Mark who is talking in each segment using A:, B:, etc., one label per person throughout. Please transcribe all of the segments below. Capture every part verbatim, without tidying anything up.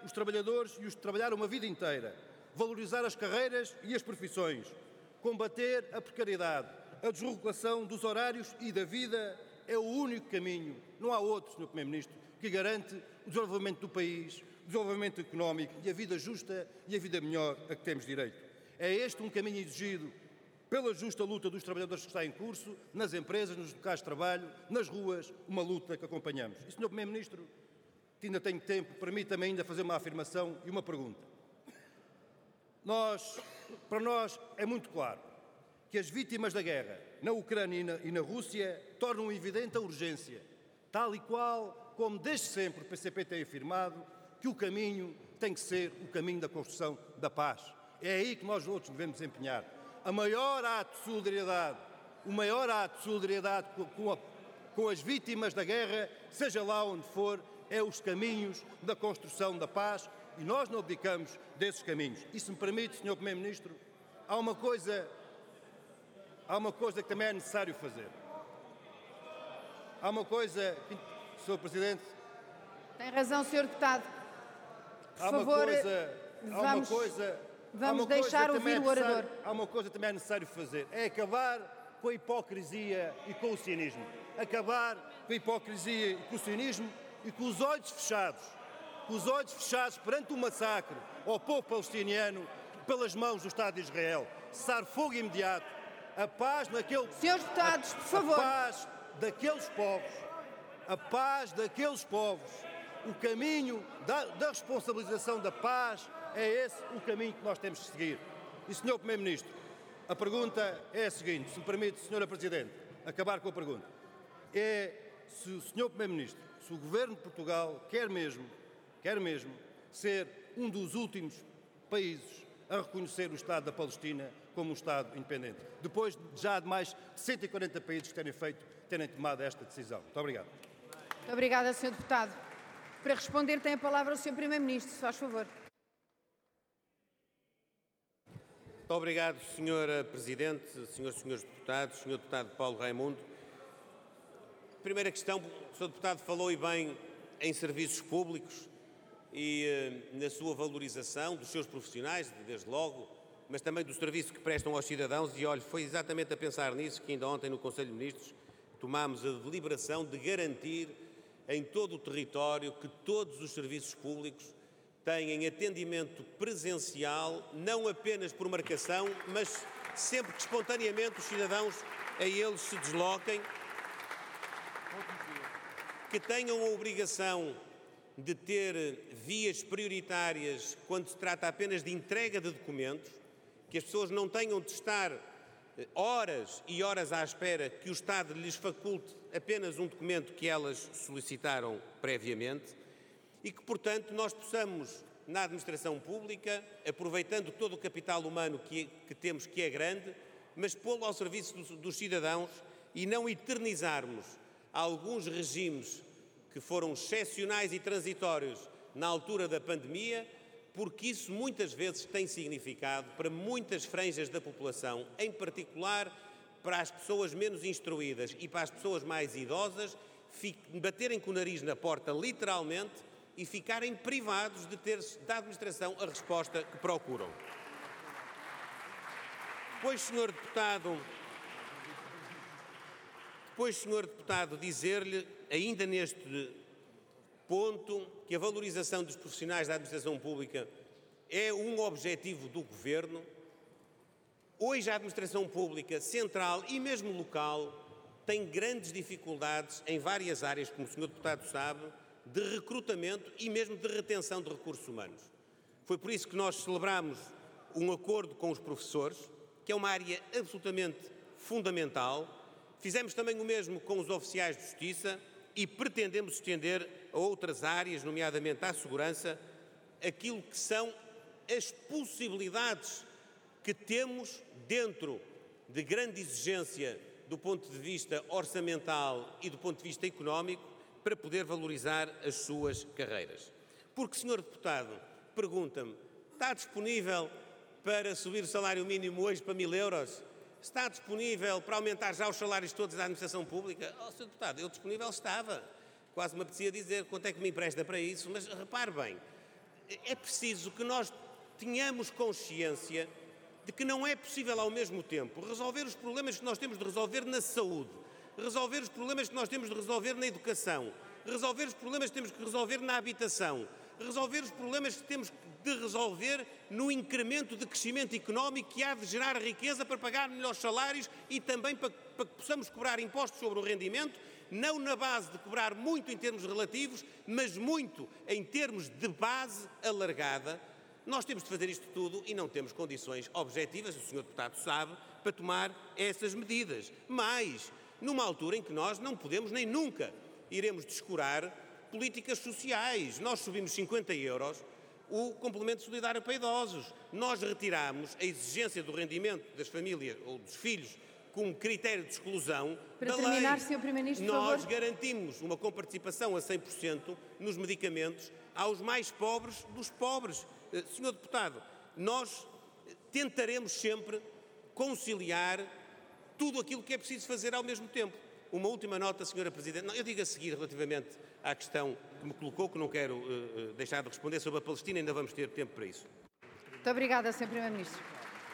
A: os trabalhadores e os que trabalharam uma vida inteira, valorizar as carreiras e as profissões, combater a precariedade, a desregulação dos horários e da vida é o único caminho, não há outro, senhor Primeiro-Ministro, que garante o desenvolvimento do país, o desenvolvimento económico e a vida justa e a vida melhor a que temos direito. É este um caminho exigido pela justa luta dos trabalhadores que está em curso, nas empresas, nos locais de trabalho, nas ruas, uma luta que acompanhamos. E, senhor Primeiro-Ministro, que ainda tenho tempo, permita-me ainda fazer uma afirmação e uma pergunta. Nós, para nós é muito claro que as vítimas da guerra na Ucrânia e na, e na Rússia tornam evidente a urgência, tal e qual como desde sempre o P C P tem afirmado que o caminho tem que ser o caminho da construção da paz. É aí que nós outros devemos empenhar. A maior ato de solidariedade, o maior ato de solidariedade com, a, com as vítimas da guerra, seja lá onde for, é os caminhos da construção da paz e nós não abdicamos desses caminhos. E se me permite, senhor Primeiro-Ministro, há uma coisa, há uma coisa que também é necessário fazer. Há uma coisa, senhor Presidente...
B: Tem razão, senhor Deputado. Por
A: há uma
B: favor,
A: coisa, há
B: vamos...
A: uma coisa...
B: Vamos deixar ouvir o orador.
A: Há uma coisa que também é necessário fazer, é acabar com a hipocrisia e com o cinismo. Acabar com a hipocrisia e com o cinismo e com os olhos fechados, com os olhos fechados perante o massacre ao povo palestiniano pelas mãos do Estado de Israel. Cessar fogo imediato, a paz naquele...
B: Senhores deputados, por favor.
A: A paz daqueles povos, a paz daqueles povos, o caminho da, da responsabilização da paz, é esse o caminho que nós temos de seguir. E, senhor Primeiro-Ministro, a pergunta é a seguinte, se me permite, senhora Presidente, acabar com a pergunta. É se o senhor Primeiro-Ministro, se o Governo de Portugal quer mesmo, quer mesmo ser um dos últimos países a reconhecer o Estado da Palestina como um Estado independente, depois de já de mais de cento e quarenta países terem feito, terem tomado esta decisão. Muito obrigado.
B: Muito obrigada, senhor Deputado. Para responder tem a palavra o senhor Primeiro-Ministro, se faz favor.
C: Muito obrigado, senhora Presidente, senhores e senhores deputados, senhor Deputado Paulo Raimundo. Primeira questão, o senhor Deputado falou e bem em serviços públicos e eh, na sua valorização dos seus profissionais, desde logo, mas também do serviço que prestam aos cidadãos e, olha, foi exatamente a pensar nisso que ainda ontem no Conselho de Ministros tomámos a deliberação de garantir em todo o território que todos os serviços públicos têm atendimento presencial, não apenas por marcação, mas sempre que espontaneamente os cidadãos a eles se desloquem, que tenham a obrigação de ter vias prioritárias quando se trata apenas de entrega de documentos, que as pessoas não tenham de estar horas e horas à espera que o Estado lhes faculte apenas um documento que elas solicitaram previamente, e que, portanto, nós possamos, na administração pública, aproveitando todo o capital humano que, que temos, que é grande, mas pô-lo ao serviço dos, dos cidadãos e não eternizarmos alguns regimes que foram excepcionais e transitórios na altura da pandemia, porque isso muitas vezes tem significado para muitas franjas da população, em particular para as pessoas menos instruídas e para as pessoas mais idosas, baterem com o nariz na porta, literalmente, e ficarem privados de ter da administração a resposta que procuram. Depois, senhor deputado, depois, senhor deputado, dizer-lhe, ainda neste ponto, que a valorização dos profissionais da administração pública é um objetivo do Governo. Hoje a administração pública central e mesmo local tem grandes dificuldades em várias áreas, como o senhor deputado sabe, de recrutamento e mesmo de retenção de recursos humanos. Foi por isso que nós celebramos um acordo com os professores, que é uma área absolutamente fundamental. Fizemos também o mesmo com os oficiais de justiça e pretendemos estender a outras áreas, nomeadamente à segurança, aquilo que são as possibilidades que temos dentro de grande exigência do ponto de vista orçamental e do ponto de vista económico, para poder valorizar as suas carreiras. Porque, senhor deputado, pergunta-me, está disponível para subir o salário mínimo hoje para mil euros? Está disponível para aumentar já os salários todos da administração pública? Oh, senhor deputado, eu disponível estava. Quase me apetecia dizer quanto é que me empresta para isso, mas repare bem, é preciso que nós tenhamos consciência de que não é possível ao mesmo tempo resolver os problemas que nós temos de resolver na saúde, resolver os problemas que nós temos de resolver na educação, resolver os problemas que temos que resolver na habitação, resolver os problemas que temos de resolver no incremento de crescimento económico que há de gerar riqueza para pagar melhores salários e também para, para que possamos cobrar impostos sobre o rendimento, não na base de cobrar muito em termos relativos, mas muito em termos de base alargada. Nós temos de fazer isto tudo e não temos condições objetivas, o senhor Deputado sabe, para tomar essas medidas. Mas, numa altura em que nós não podemos nem nunca iremos descurar políticas sociais. Nós subimos cinquenta euros o complemento solidário para idosos. Nós retiramos a exigência do rendimento das famílias ou dos filhos como critério de exclusão
B: para
C: da
B: terminar,
C: lei.
B: senhor Primeiro-Ministro, por
C: Nós
B: favor.
C: garantimos uma comparticipação a cem por cento nos medicamentos aos mais pobres dos pobres. senhor Deputado, nós tentaremos sempre conciliar tudo aquilo que é preciso fazer ao mesmo tempo. Uma última nota, senhora Presidente. Não, eu digo a seguir relativamente à questão que me colocou, que não quero uh, deixar de responder sobre a Palestina, ainda vamos ter tempo para isso.
B: Muito obrigada, senhor Primeiro-Ministro.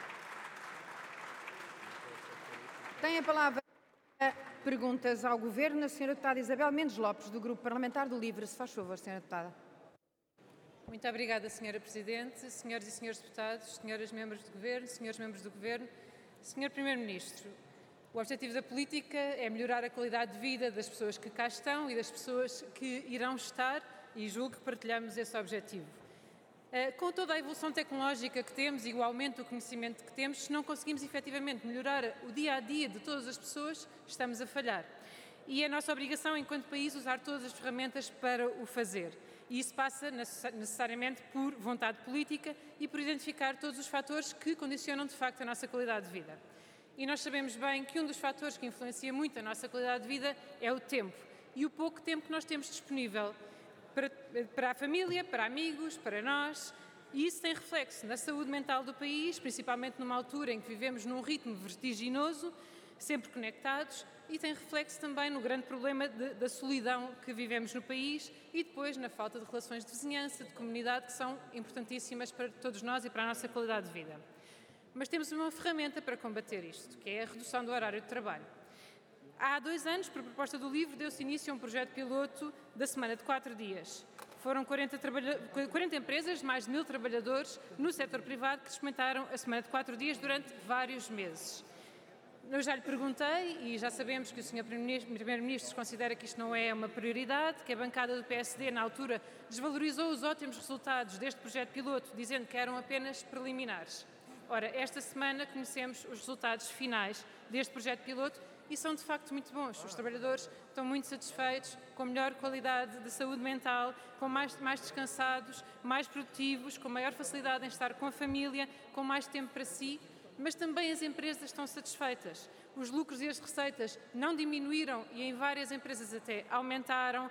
B: Tem a palavra para perguntas ao Governo a senhora Deputada Isabel Mendes Lopes, do Grupo Parlamentar do Livre. Se faz favor, senhora Deputada.
D: Muito obrigada, senhora Presidente, senhoras e senhores deputados, senhoras membros do Governo, senhores membros do Governo, senhor Primeiro-Ministro. O objetivo da política é melhorar a qualidade de vida das pessoas que cá estão e das pessoas que irão estar, e julgo que partilhamos esse objetivo. Com toda a evolução tecnológica que temos e o aumento do conhecimento que temos, se não conseguimos efetivamente melhorar o dia-a-dia de todas as pessoas, estamos a falhar. E é nossa obrigação, enquanto país, usar todas as ferramentas para o fazer. E isso passa necessariamente por vontade política e por identificar todos os fatores que condicionam, de facto, a nossa qualidade de vida. E nós sabemos bem que um dos fatores que influencia muito a nossa qualidade de vida é o tempo. E o pouco tempo que nós temos disponível para, para a família, para amigos, para nós. E isso tem reflexo na saúde mental do país, principalmente numa altura em que vivemos num ritmo vertiginoso, sempre conectados, e tem reflexo também no grande problema de, da solidão que vivemos no país e depois na falta de relações de vizinhança, de comunidade, que são importantíssimas para todos nós e para a nossa qualidade de vida. Mas temos uma ferramenta para combater isto, que é a redução do horário de trabalho. Há dois anos, por proposta do LIVRE, deu-se início a um projeto piloto da semana de quatro dias. Foram quarenta, quarenta empresas, mais de mil trabalhadores no setor privado que experimentaram a semana de quatro dias durante vários meses. Eu já lhe perguntei e já sabemos que o senhor Primeiro-Ministro considera que isto não é uma prioridade, que a bancada do P S D, na altura, desvalorizou os ótimos resultados deste projeto piloto, dizendo que eram apenas preliminares. Ora, esta semana conhecemos os resultados finais deste projeto piloto e são de facto muito bons. Os trabalhadores estão muito satisfeitos, com melhor qualidade de saúde mental, com mais, mais descansados, mais produtivos, com maior facilidade em estar com a família, com mais tempo para si. Mas também as empresas estão satisfeitas. Os lucros e as receitas não diminuíram e em várias empresas até aumentaram.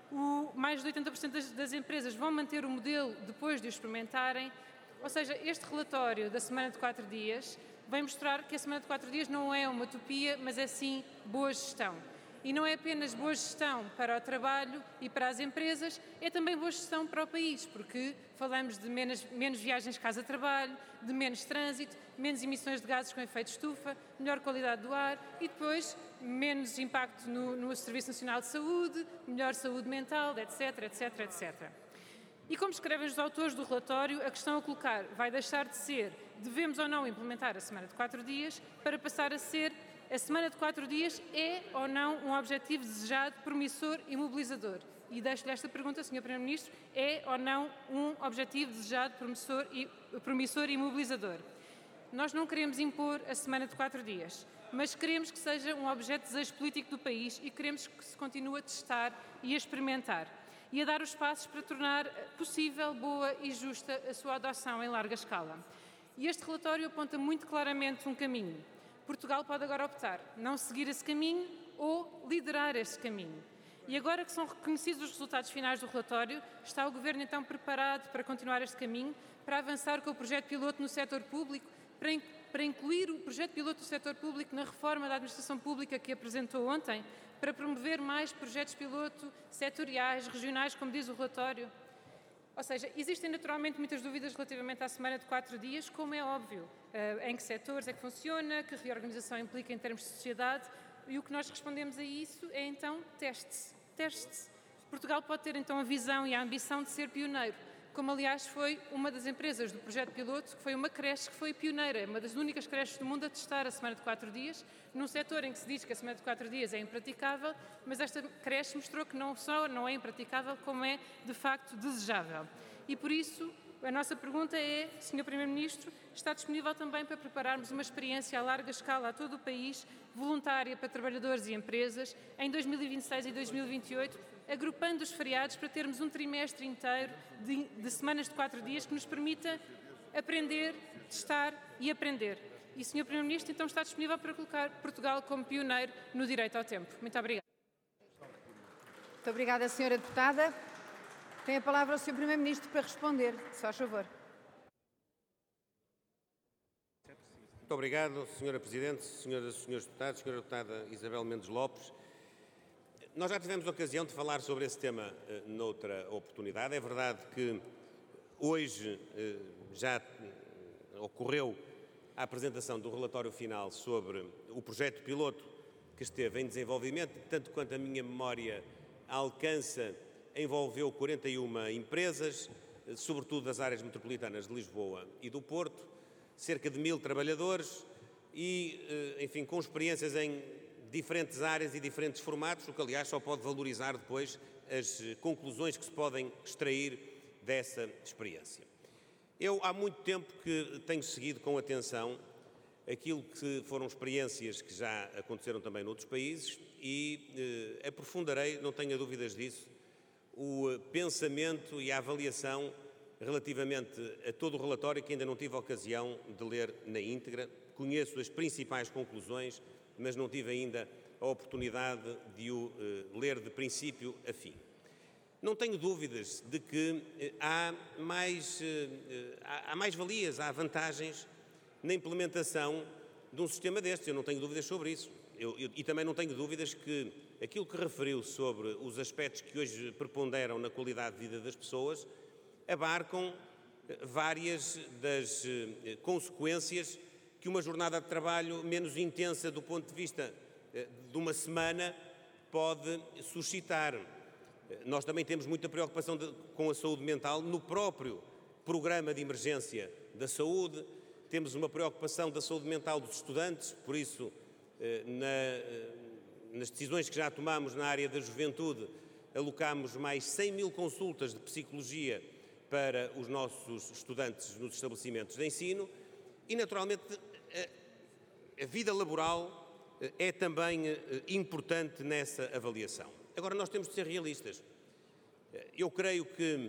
D: O, mais de oitenta por cento das, das empresas vão manter o modelo depois de o experimentarem. Ou seja, este relatório da semana de quatro dias vem mostrar que a semana de quatro dias não é uma utopia, mas é sim boa gestão. E não é apenas boa gestão para o trabalho e para as empresas, é também boa gestão para o país, porque falamos de menos, menos viagens casa-trabalho, de menos trânsito, menos emissões de gases com efeito estufa, melhor qualidade do ar e depois menos impacto no, no Serviço Nacional de Saúde, melhor saúde mental, etc, etc, etcétera. E como escrevem os autores do relatório, a questão a colocar vai deixar de ser devemos ou não implementar a semana de quatro dias para passar a ser a semana de quatro dias é ou não um objetivo desejado, promissor e mobilizador? E deixo-lhe esta pergunta, senhor Primeiro-Ministro, é ou não um objetivo desejado, promissor e, promissor e mobilizador? Nós não queremos impor a semana de quatro dias, mas queremos que seja um objeto de desejo político do país e queremos que se continue a testar e a experimentar e a dar os passos para tornar possível, boa e justa a sua adoção em larga escala. E este relatório aponta muito claramente um caminho. Portugal pode agora optar, não seguir esse caminho ou liderar esse caminho. E agora que são reconhecidos os resultados finais do relatório, está o Governo então preparado para continuar este caminho, para avançar com o projeto piloto no setor público, para, in para incluir o projeto piloto do setor público na reforma da administração pública que apresentou ontem, para promover mais projetos piloto setoriais, regionais, como diz o relatório. Ou seja, existem naturalmente muitas dúvidas relativamente à semana de quatro dias, como é óbvio. Uh, em que setores é que funciona, que reorganização implica em termos de sociedade, e o que nós respondemos a isso é então teste-se. Teste-se. Portugal pode ter então a visão e a ambição de ser pioneiro, como aliás foi uma das empresas do projeto piloto, que foi uma creche que foi pioneira, uma das únicas creches do mundo a testar a semana de quatro dias, num setor em que se diz que a semana de quatro dias é impraticável, mas esta creche mostrou que não só não é impraticável, como é de facto desejável. E por isso, a nossa pergunta é, senhor Primeiro-Ministro, está disponível também para prepararmos uma experiência a larga escala a todo o país, voluntária para trabalhadores e empresas, em dois mil e vinte e seis e dois mil e vinte e oito, agrupando os feriados para termos um trimestre inteiro de, de semanas de quatro dias que nos permita aprender, testar e aprender. E, senhor Primeiro-Ministro, então está disponível para colocar Portugal como pioneiro no direito ao tempo. Muito obrigada.
B: Muito obrigada, senhora deputada. Tem a palavra o senhor Primeiro-Ministro para responder, se faz favor.
C: Muito obrigado, senhora Presidente, senhoras e senhores deputados, senhora deputada Isabel Mendes Lopes. Nós já tivemos ocasião de falar sobre esse tema uh, noutra oportunidade. É verdade que hoje uh, já ocorreu a apresentação do relatório final sobre o projeto piloto que esteve em desenvolvimento, tanto quanto a minha memória alcança, envolveu quarenta e uma empresas, uh, sobretudo das áreas metropolitanas de Lisboa e do Porto, cerca de mil trabalhadores e, uh, enfim, com experiências em diferentes áreas e diferentes formatos, o que aliás só pode valorizar depois as conclusões que se podem extrair dessa experiência. Eu há muito tempo que tenho seguido com atenção aquilo que foram experiências que já aconteceram também noutros países e eh, aprofundarei, não tenha dúvidas disso, o pensamento e a avaliação relativamente a todo o relatório que ainda não tive a ocasião de ler na íntegra. Conheço as principais conclusões, mas não tive ainda a oportunidade de o uh, ler de princípio a fim. Não tenho dúvidas de que uh, há mais, uh, há, há mais valias, há vantagens na implementação de um sistema destes. Eu não tenho dúvidas sobre isso. Eu, eu, e também não tenho dúvidas que aquilo que referiu sobre os aspectos que hoje preponderam na qualidade de vida das pessoas abarcam várias das uh, consequências que uma jornada de trabalho menos intensa do ponto de vista de uma semana pode suscitar. Nós também temos muita preocupação de, com a saúde mental no próprio programa de emergência da saúde, temos uma preocupação da saúde mental dos estudantes, por isso, na, nas decisões que já tomamos na área da juventude, alocamos mais cem mil consultas de psicologia para os nossos estudantes nos estabelecimentos de ensino e, naturalmente, a vida laboral é também importante nessa avaliação. Agora, nós temos de ser realistas. Eu creio que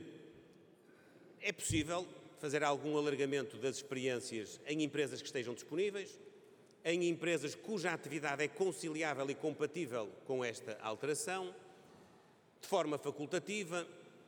C: é possível fazer algum alargamento das experiências em empresas que estejam disponíveis, em empresas cuja atividade é conciliável e compatível com esta alteração, de forma facultativa,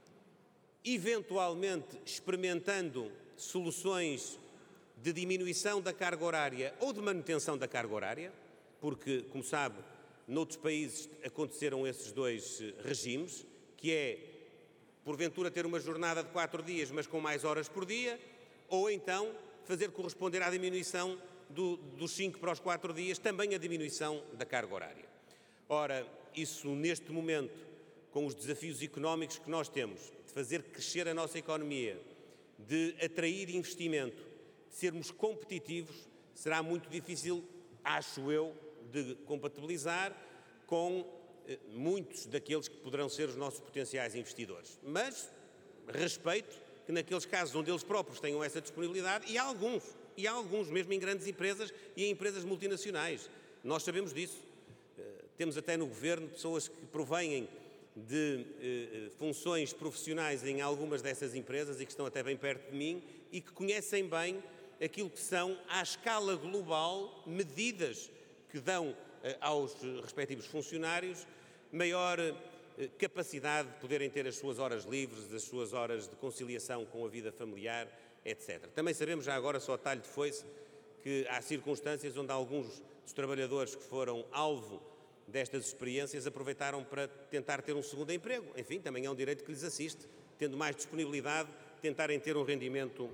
C: eventualmente experimentando soluções de diminuição da carga horária ou de manutenção da carga horária, porque, como sabe, noutros países aconteceram esses dois regimes, que é, porventura, ter uma jornada de quatro dias, mas com mais horas por dia, ou então fazer corresponder à diminuição do, dos cinco para os quatro dias, também a diminuição da carga horária. Ora, isso neste momento, com os desafios económicos que nós temos, de fazer crescer a nossa economia, de atrair investimento, sermos competitivos, será muito difícil, acho eu, de compatibilizar com eh, muitos daqueles que poderão ser os nossos potenciais investidores. Mas respeito que naqueles casos onde eles próprios tenham essa disponibilidade, e há alguns, e há alguns, mesmo em grandes empresas e em empresas multinacionais. Nós sabemos disso. Eh, temos até no Governo pessoas que provêm de eh, funções profissionais em algumas dessas empresas e que estão até bem perto de mim e que conhecem bem aquilo que são, à escala global, medidas que dão eh, aos respectivos funcionários maior eh, capacidade de poderem ter as suas horas livres, as suas horas de conciliação com a vida familiar, etcétera. Também sabemos, já agora, só a talho de foice, que há circunstâncias onde alguns dos trabalhadores que foram alvo destas experiências aproveitaram para tentar ter um segundo emprego. Enfim, também é um direito que lhes assiste. tendo mais disponibilidade, tentarem ter um rendimento